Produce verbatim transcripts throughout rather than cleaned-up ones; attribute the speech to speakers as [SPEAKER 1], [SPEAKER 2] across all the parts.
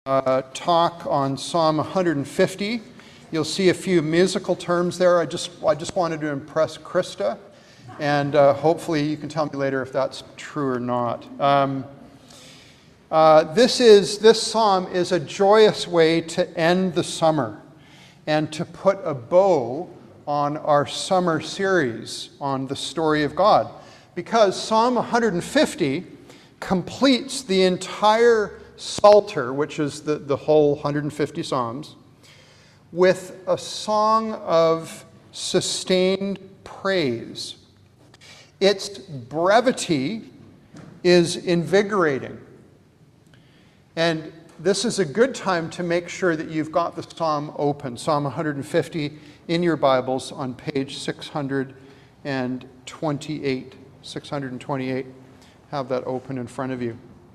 [SPEAKER 1] Uh, talk on Psalm one hundred fifty. You'll see a few musical terms there. I just I just wanted to impress Krista, and uh, hopefully you can tell me later if that's true or not. Um, uh, this is this psalm is a joyous way to end the summer and to put a bow on our summer series on the story of God, because Psalm one hundred fifty completes the entire Psalter, which is the, the whole one hundred fifty Psalms, with a song of sustained praise. Its brevity is invigorating. And this is a good time to make sure that you've got the psalm open, Psalm one hundred fifty, in your Bibles on page six hundred twenty-eight. six hundred twenty-eight. Have that open in front of you.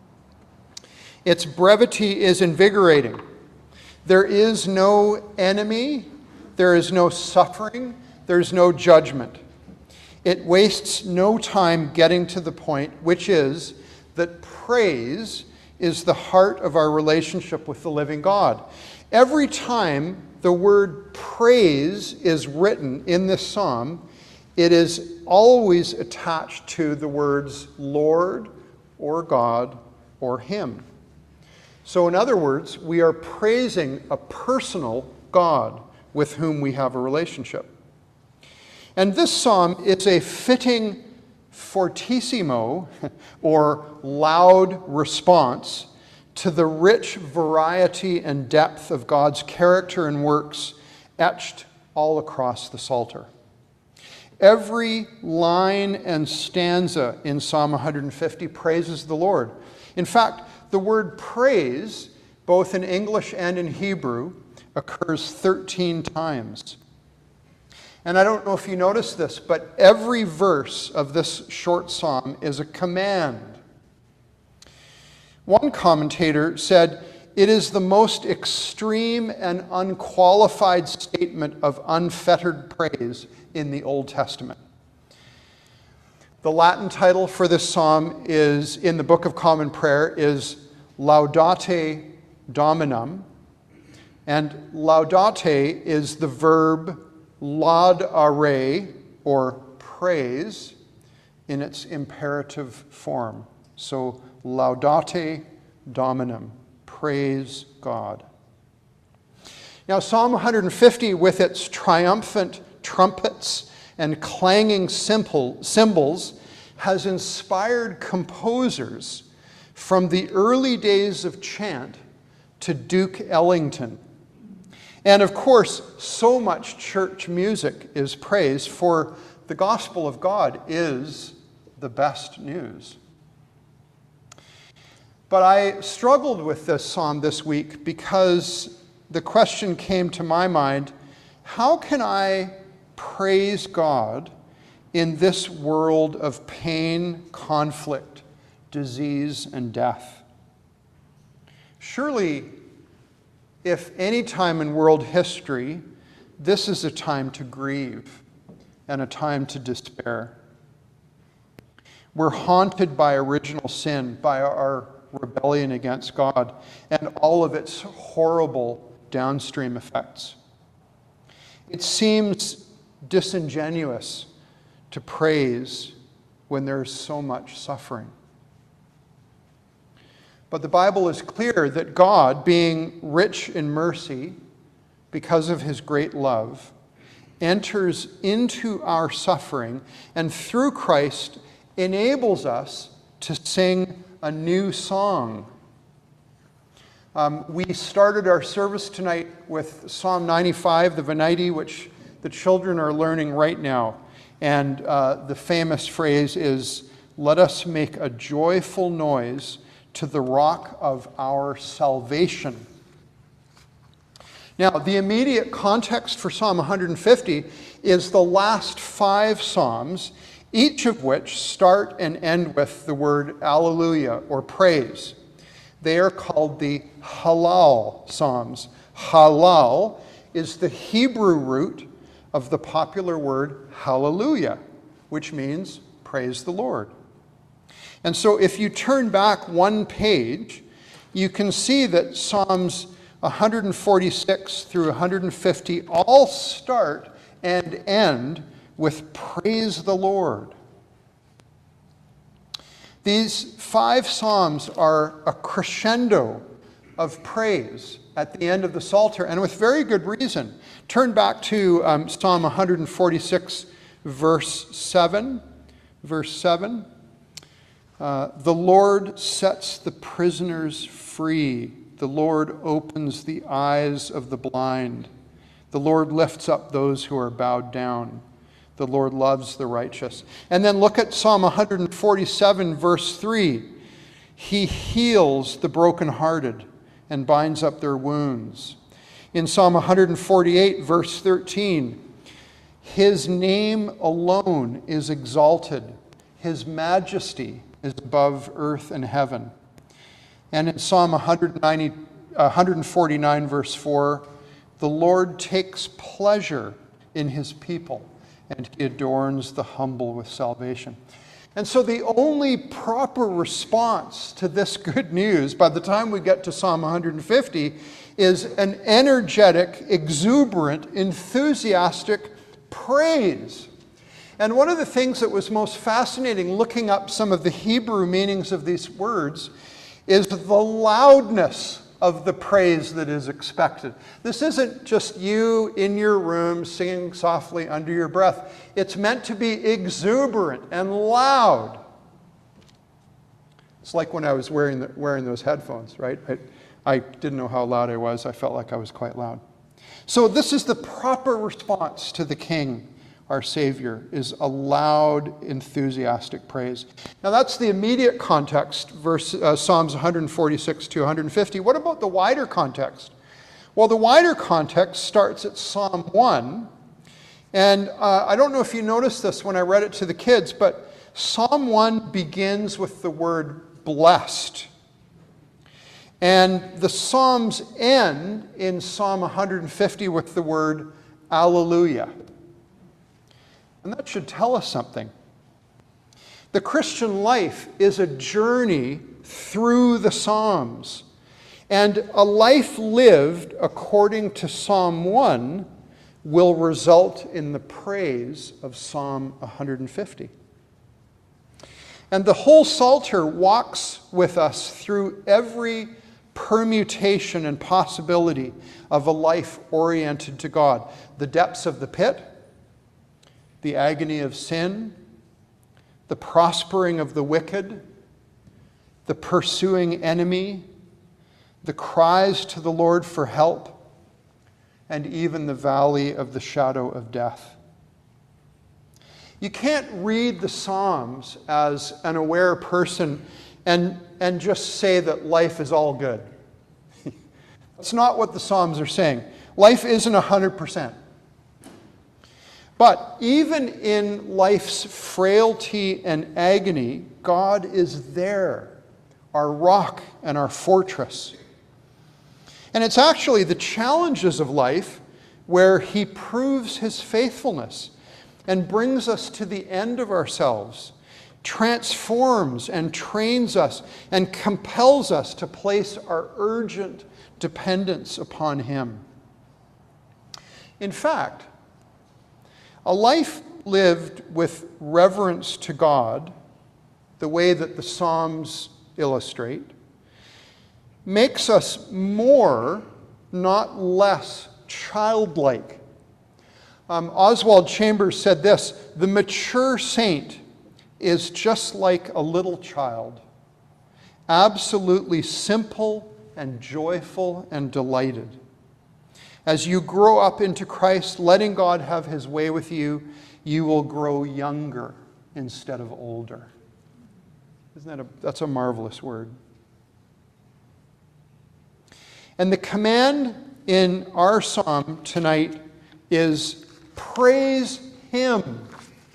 [SPEAKER 1] Its brevity is invigorating. There is no enemy, there is no suffering, there's no judgment. It wastes no time getting to the point, which is that praise is the heart of our relationship with the living God. Every time the word praise is written in this psalm, it is always attached to the words Lord or God or Him. So in other words, we are praising a personal God with whom we have a relationship. And this psalm is a fitting fortissimo, or loud response, to the rich variety and depth of God's character and works etched all across the Psalter. Every line and stanza in Psalm one hundred fifty praises the Lord. In fact, the word praise, both in English and in Hebrew, occurs thirteen times. And I don't know if you noticed this, but every verse of this short psalm is a command. One commentator said, "It is the most extreme and unqualified statement of unfettered praise in the Old Testament." The Latin title for this psalm is, in the Book of Common Prayer, is Laudate Dominum. And laudate is the verb laudare, or praise, in its imperative form. So, Laudate Dominum, praise God. Now, Psalm one hundred fifty, with its triumphant trumpets and clanging cymbals, has inspired composers from the early days of chant to Duke Ellington. And of course, so much church music is praise, for the gospel of God is the best news. But I struggled with this psalm this week because the question came to my mind, how can I praise God in this world of pain, conflict, disease, and death? Surely, if any time in world history, this is a time to grieve and a time to despair. We're haunted by original sin, by our rebellion against God, and all of its horrible downstream effects. It seems disingenuous to praise when there's so much suffering. But the Bible is clear that God, being rich in mercy because of His great love, enters into our suffering and through Christ enables us to sing a new song. Um, we started our service tonight with Psalm ninety-five, the Venite, which the children are learning right now. And uh, the famous phrase is, "Let us make a joyful noise to the rock of our salvation." Now, the immediate context for Psalm one hundred fifty is the last five psalms, each of which start and end with the word alleluia, or praise. They are called the Hallel Psalms. Hallel is the Hebrew root of the popular word hallelujah, which means praise the Lord. And so if you turn back one page, you can see that Psalms one forty-six through one fifty all start and end with praise the Lord. These five Psalms are a crescendo of praise at the end of the Psalter, and with very good reason. Turn back to um, Psalm one forty-six, verse seven. Verse seven. Uh, the Lord sets the prisoners free. The Lord opens the eyes of the blind. The Lord lifts up those who are bowed down. The Lord loves the righteous. And then look at Psalm one forty-seven, verse three. He heals the brokenhearted and binds up their wounds. In Psalm one forty-eight, verse thirteen, his name alone is exalted. His majesty is above earth and heaven. And in Psalm one forty-nine, verse four, the Lord takes pleasure in his people, and he adorns the humble with salvation. And so the only proper response to this good news, by the time we get to Psalm one fifty, is an energetic, exuberant, enthusiastic praise. And one of the things that was most fascinating looking up some of the Hebrew meanings of these words is the loudness of the praise that is expected. This isn't just you in your room singing softly under your breath. It's meant to be exuberant and loud. It's like when I was wearing, the, wearing those headphones, right? I, I didn't know how loud I was. I felt like I was quite loud. So this is the proper response to the King. Our Savior, is a loud, enthusiastic praise. Now that's the immediate context, verse, uh, Psalms one forty-six to one fifty. What about the wider context? Well, the wider context starts at Psalm one. And uh, I don't know if you noticed this when I read it to the kids, but Psalm one begins with the word blessed. And the Psalms end in Psalm one fifty with the word alleluia. And that should tell us something. The Christian life is a journey through the Psalms. And a life lived according to Psalm one will result in the praise of Psalm one fifty. And the whole Psalter walks with us through every permutation and possibility of a life oriented to God. The depths of the pit, the agony of sin, the prospering of the wicked, the pursuing enemy, the cries to the Lord for help, and even the valley of the shadow of death. You can't read the Psalms as an aware person and, and just say that life is all good. That's not what the Psalms are saying. Life isn't one hundred percent. But even in life's frailty and agony, God is there, our rock and our fortress. And it's actually the challenges of life where he proves his faithfulness and brings us to the end of ourselves, transforms and trains us and compels us to place our urgent dependence upon him. In fact, a life lived with reverence to God, the way that the Psalms illustrate, makes us more, not less, childlike. Um, Oswald Chambers said this: the mature saint is just like a little child, absolutely simple and joyful and delighted. As you grow up into Christ, letting God have his way with you, you will grow younger instead of older. Isn't that a, that's a marvelous word. And the command in our psalm tonight is praise him.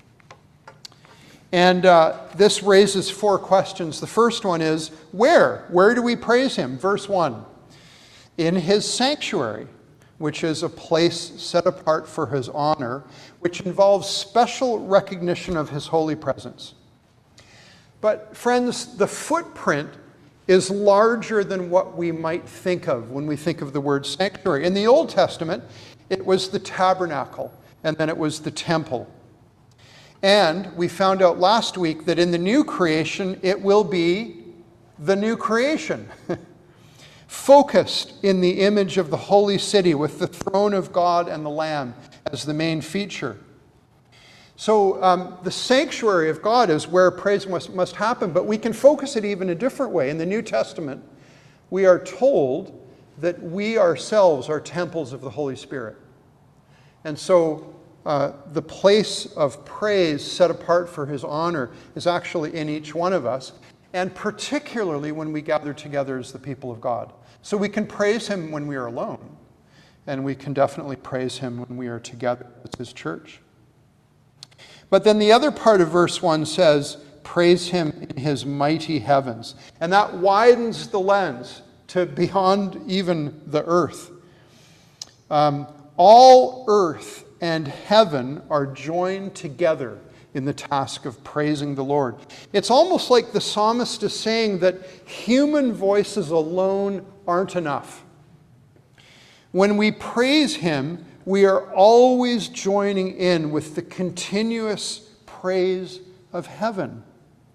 [SPEAKER 1] And uh, this raises four questions. The first one is, where? Where do we praise him? Verse one, in his sanctuary, which is a place set apart for his honor, which involves special recognition of his holy presence. But friends, the footprint is larger than what we might think of when we think of the word sanctuary. In the Old Testament, it was the tabernacle, and then it was the temple. And we found out last week that in the new creation, it will be the new creation, focused in the image of the holy city with the throne of God and the Lamb as the main feature. So um, the sanctuary of God is where praise must, must happen, but we can focus it even a different way. In the New Testament, we are told that we ourselves are temples of the Holy Spirit. And so uh, the place of praise set apart for his honor is actually in each one of us, and particularly when we gather together as the people of God. So we can praise him when we are alone, and we can definitely praise him when we are together as his church. But then the other part of verse one says, praise him in his mighty heavens. And that widens the lens to beyond even the earth. Um, all earth and heaven are joined together in the task of praising the Lord. It's almost like the psalmist is saying that human voices alone aren't enough. When we praise him, we are always joining in with the continuous praise of heaven.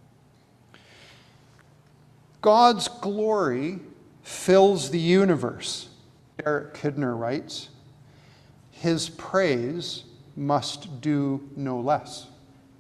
[SPEAKER 1] God's glory fills the universe, Eric Kidner writes. His praise must do no less.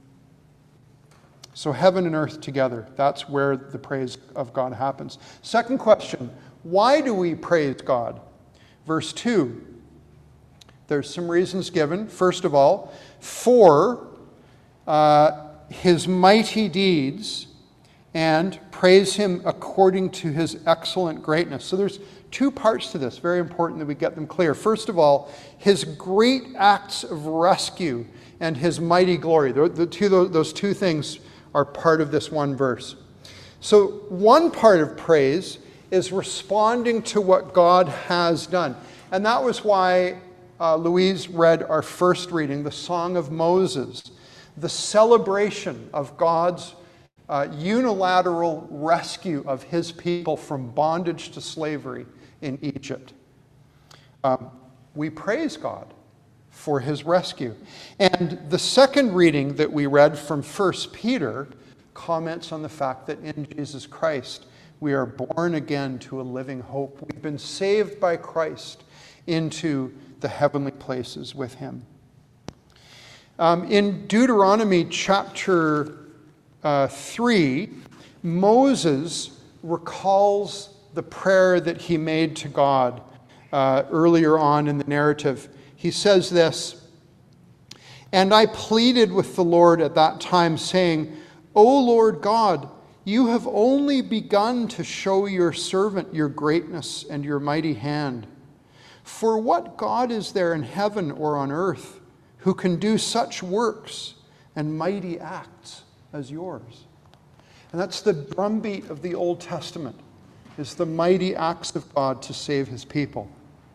[SPEAKER 1] So heaven and earth together, that's where the praise of God happens. Second question, why do we praise God? Verse two. There's some reasons given. First of all, for uh, his mighty deeds, and praise him according to his excellent greatness. So there's two parts to this. Very important that we get them clear. First of all, his great acts of rescue and his mighty glory. The, the two, those two things are part of this one verse. So one part of praise is responding to what God has done. And that was why Uh, Louise read our first reading, the Song of Moses, the celebration of God's uh, unilateral rescue of his people from bondage to slavery in Egypt. Um, we praise God for his rescue. And the second reading that we read from First Peter comments on the fact that in Jesus Christ we are born again to a living hope. We've been saved by Christ into the heavenly places with him. Um, in Deuteronomy chapter uh, three, Moses recalls the prayer that he made to God uh, earlier on in the narrative. He says this, "And I pleaded with the Lord at that time, saying, O Lord God, you have only begun to show your servant your greatness and your mighty hand. For what God is there in heaven or on earth who can do such works and mighty acts as yours?" And that's the drumbeat of the Old Testament, is the mighty acts of God to save his people.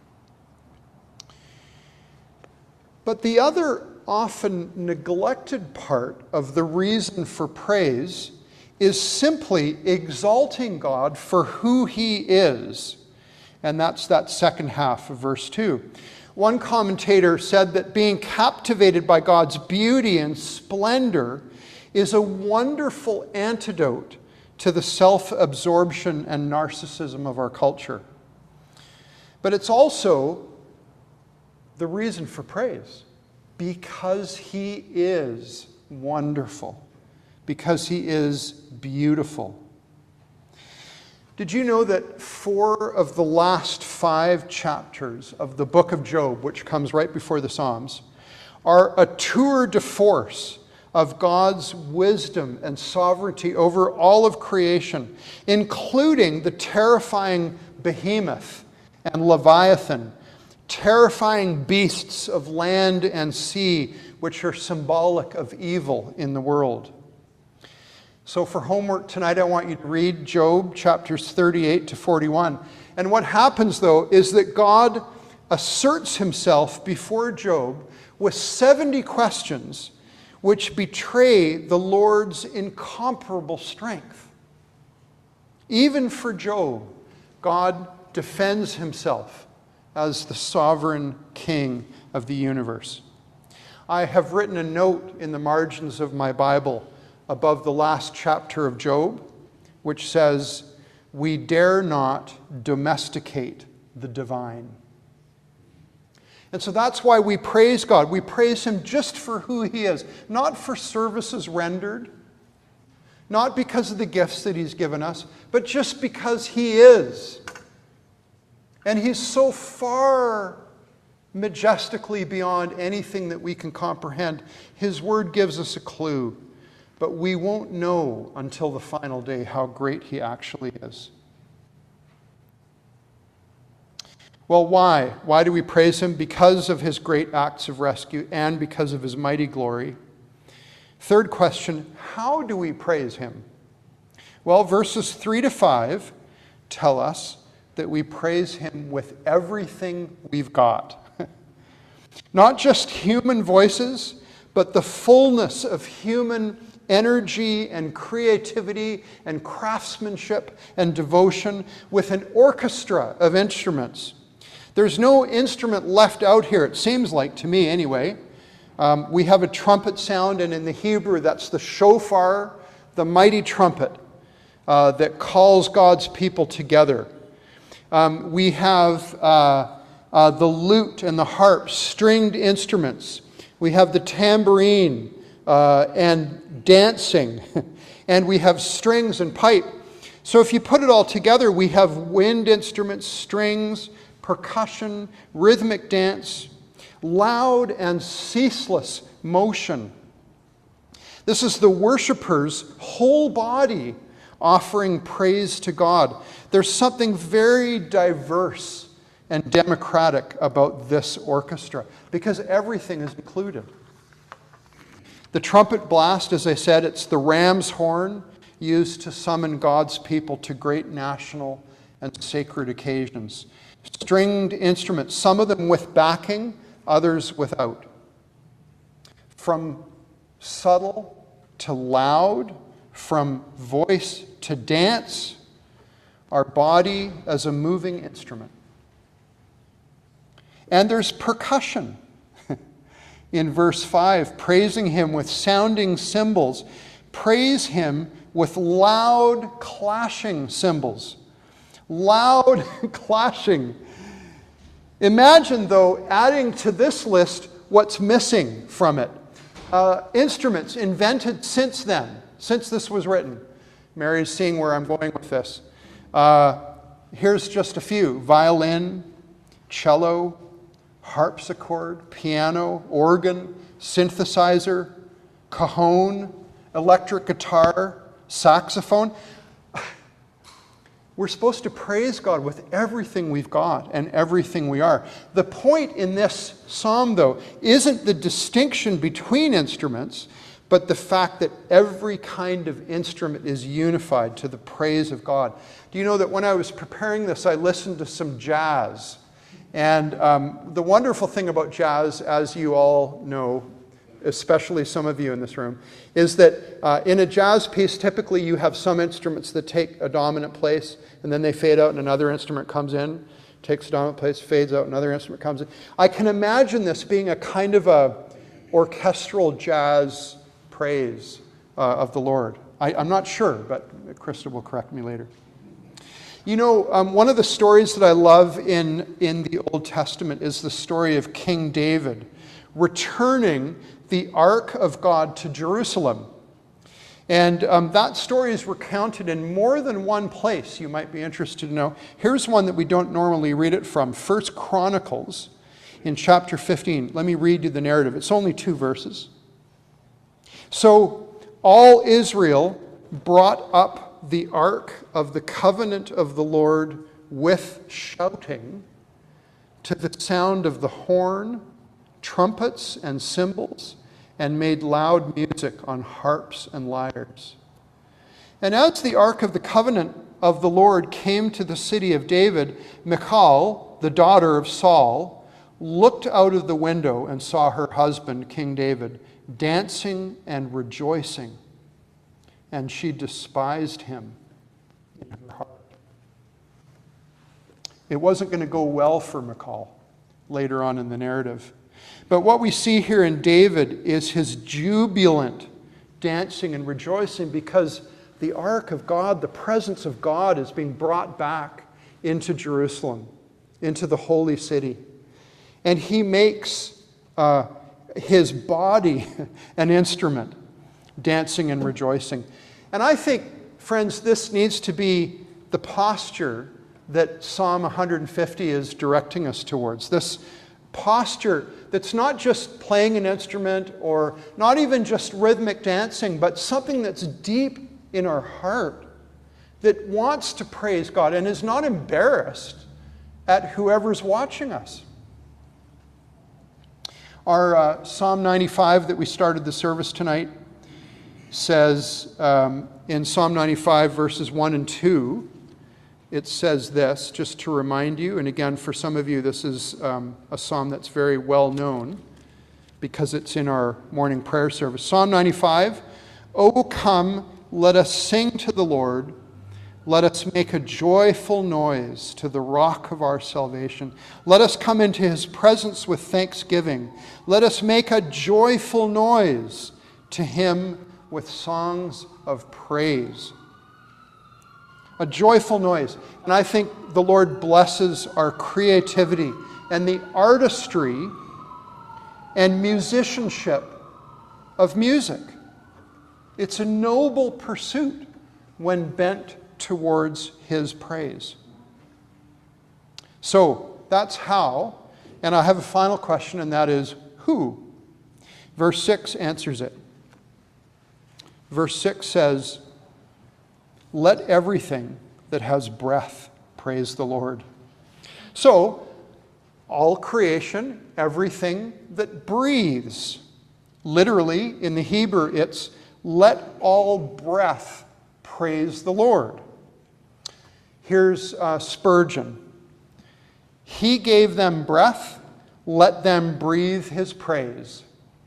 [SPEAKER 1] But the other often neglected part of the reason for praise is simply exalting God for who he is. And that's that second half of verse two. One commentator said that being captivated by God's beauty and splendor is a wonderful antidote to the self-absorption and narcissism of our culture. But it's also the reason for praise, because he is wonderful, because he is beautiful. Did you know that four of the last five chapters of the book of Job, which comes right before the Psalms, are a tour de force of God's wisdom and sovereignty over all of creation, including the terrifying behemoth and Leviathan, terrifying beasts of land and sea, which are symbolic of evil in the world. So for homework tonight, I want you to read Job chapters thirty-eight to forty-one. And what happens, though, is that God asserts himself before Job with seventy questions which betray the Lord's incomparable strength. Even for Job, God defends himself as the sovereign king of the universe. I have written a note in the margins of my Bible above the last chapter of Job, which says, "We dare not domesticate the divine." And so that's why we praise God. We praise him just for who he is, not for services rendered, not because of the gifts that he's given us, but just because he is. And he's so far majestically beyond anything that we can comprehend. His word gives us a clue, but we won't know until the final day how great he actually is. Well, why? Why do we praise him? Because of his great acts of rescue and because of his mighty glory. Third question, how do we praise him? Well, verses three to five tell us that we praise him with everything we've got. Not just human voices, but the fullness of human energy and creativity and craftsmanship and devotion with an orchestra of instruments. There's no instrument left out here, it seems like to me anyway. Um, we have a trumpet sound, and in the Hebrew that's the shofar, the mighty trumpet uh, that calls God's people together. Um, we have uh, uh, the lute and the harp, stringed instruments. We have the tambourine uh, and dancing. And we have strings and pipe. So if you put it all together, we have wind instruments, strings, percussion, rhythmic dance, loud and ceaseless motion. This is the worshiper's whole body offering praise to God. There's something very diverse and democratic about this orchestra because everything is included. The trumpet blast, as I said, it's the ram's horn used to summon God's people to great national and sacred occasions. Stringed instruments, some of them with backing, others without. From subtle to loud, from voice to dance, our body as a moving instrument. And there's percussion. In verse five, praising him with sounding cymbals. Praise him with loud clashing cymbals. Loud clashing. Imagine, though, adding to this list what's missing from it. Uh, instruments invented since then, since this was written. Mary's seeing where I'm going with this. Uh, here's just a few. Violin, cello, harpsichord, piano, organ, synthesizer, cajon, electric guitar, saxophone. We're supposed to praise God with everything we've got and everything we are. The point in this psalm, though, isn't the distinction between instruments, but the fact that every kind of instrument is unified to the praise of God. Do you know that when I was preparing this, I listened to some jazz? And um, the wonderful thing about jazz, as you all know, especially some of you in this room, is that uh, in a jazz piece, typically you have some instruments that take a dominant place, and then they fade out and another instrument comes in, takes a dominant place, fades out, another instrument comes in. I can imagine this being a kind of a orchestral jazz praise uh, of the Lord. I, I'm not sure, but Krista will correct me later. You know, um, one of the stories that I love in, in the Old Testament is the story of King David returning the Ark of God to Jerusalem. And um, that story is recounted in more than one place you might be interested to know. Here's one that we don't normally read it from. First Chronicles in chapter fifteen. Let me read you the narrative. It's only two verses. So all Israel brought up the ark of the covenant of the Lord with shouting to the sound of the horn, trumpets, and cymbals, and made loud music on harps and lyres. And as the ark of the covenant of the Lord came to the city of David, Michal, the daughter of Saul, looked out of the window and saw her husband, King David, dancing and rejoicing. And she despised him in her heart. It wasn't going to go well for Michal later on in the narrative. But what we see here in David is his jubilant dancing and rejoicing because the ark of God, the presence of God, is being brought back into Jerusalem, into the holy city. And he makes uh, his body an instrument, dancing and rejoicing. And I think, friends, this needs to be the posture that Psalm one hundred fifty is directing us towards. This posture that's not just playing an instrument or not even just rhythmic dancing, but something that's deep in our heart that wants to praise God and is not embarrassed at whoever's watching us. Our uh, Psalm ninety-five that we started the service tonight says um, in Psalm ninety-five verses one and two, it says this, just to remind you, and again for some of you this is um, a psalm that's very well known because it's in our morning prayer service. Psalm ninety-five, "O come, let us sing to the Lord. Let us make a joyful noise to the rock of our salvation. Let us come into his presence with thanksgiving. Let us make a joyful noise to him with songs of praise." A joyful noise. And I think the Lord blesses our creativity and the artistry and musicianship of music. It's a noble pursuit when bent towards his praise. So that's how. And I have a final question, and that is who? Verse six answers it. Verse six says, "Let everything that has breath praise the Lord." So, all creation, everything that breathes. Literally, in the Hebrew, it's "let all breath praise the Lord." Here's uh, Spurgeon. "He gave them breath, let them breathe his praise."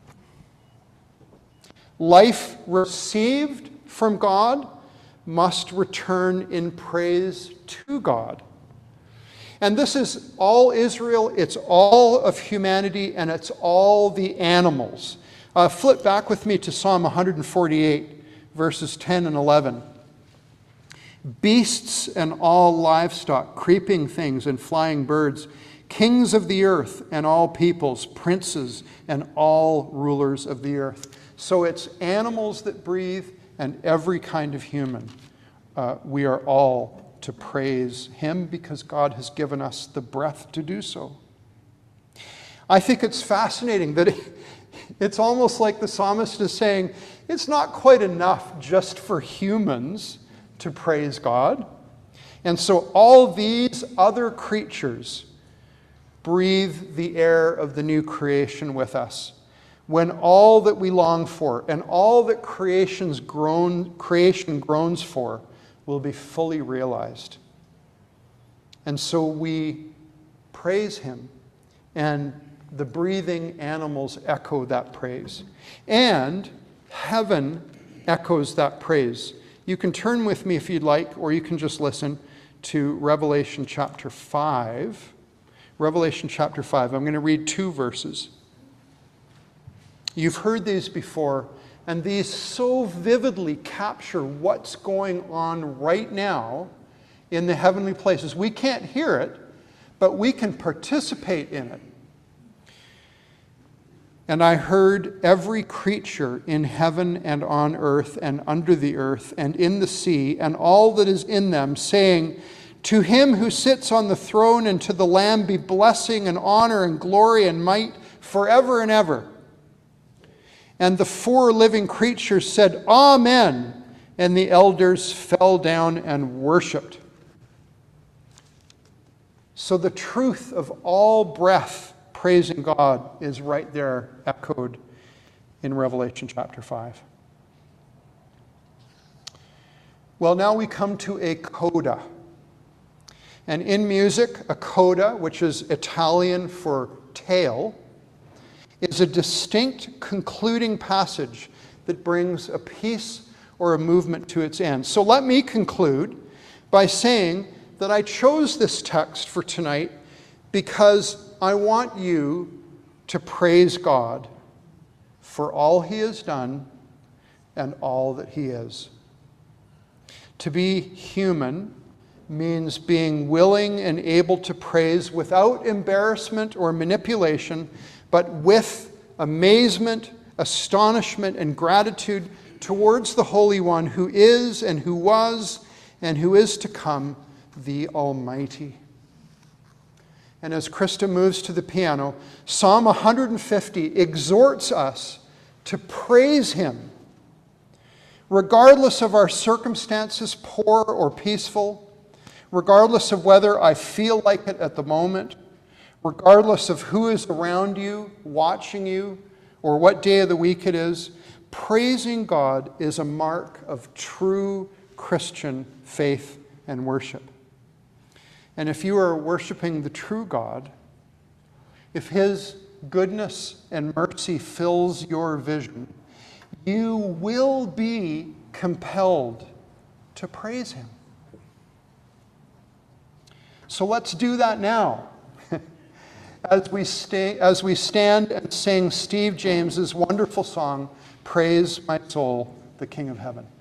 [SPEAKER 1] Life received from God must return in praise to God. And this is all Israel, it's all of humanity, and it's all the animals. Uh, flip back with me to Psalm one forty-eight, verses ten and eleven. "Beasts and all livestock, creeping things and flying birds, kings of the earth and all peoples, princes and all rulers of the earth." So it's animals that breathe and every kind of human. Uh, we are all to praise him because God has given us the breath to do so. I think it's fascinating that it's almost like the psalmist is saying, it's not quite enough just for humans to praise God. And so all these other creatures breathe the air of the new creation with us. When all that we long for and all that creation's groan, creation groans for will be fully realized. And so we praise him, and the breathing animals echo that praise. And heaven echoes that praise. You can turn with me if you'd like, or you can just listen to Revelation chapter five. Revelation chapter five. I'm going to read two verses. You've heard these before, and these so vividly capture what's going on right now in the heavenly places. We can't hear it, but we can participate in it. "And I heard every creature in heaven and on earth and under the earth and in the sea and all that is in them saying, 'To him who sits on the throne and to the Lamb be blessing and honor and glory and might forever and ever.' And the four living creatures said, 'Amen.' And the elders fell down and worshipped." So the truth of all breath praising God is right there echoed in Revelation chapter five. Well, now we come to a coda. And in music, a coda, which is Italian for tail, is a distinct concluding passage that brings a piece or a movement to its end. So let me conclude by saying that I chose this text for tonight because I want you to praise God for all he has done and all that he is. To be human means being willing and able to praise without embarrassment or manipulation, but with amazement, astonishment, and gratitude towards the Holy One who is and who was and who is to come, the Almighty. And as Krista moves to the piano, Psalm one hundred fifty exhorts us to praise him, regardless of our circumstances, poor or peaceful, regardless of whether I feel like it at the moment, regardless of who is around you, watching you, or what day of the week it is. Praising God is a mark of true Christian faith and worship. And if you are worshiping the true God, if his goodness and mercy fills your vision, you will be compelled to praise him. So let's do that now. As we, stay, as we stand and sing Steve James's wonderful song, Praise My Soul, the King of Heaven.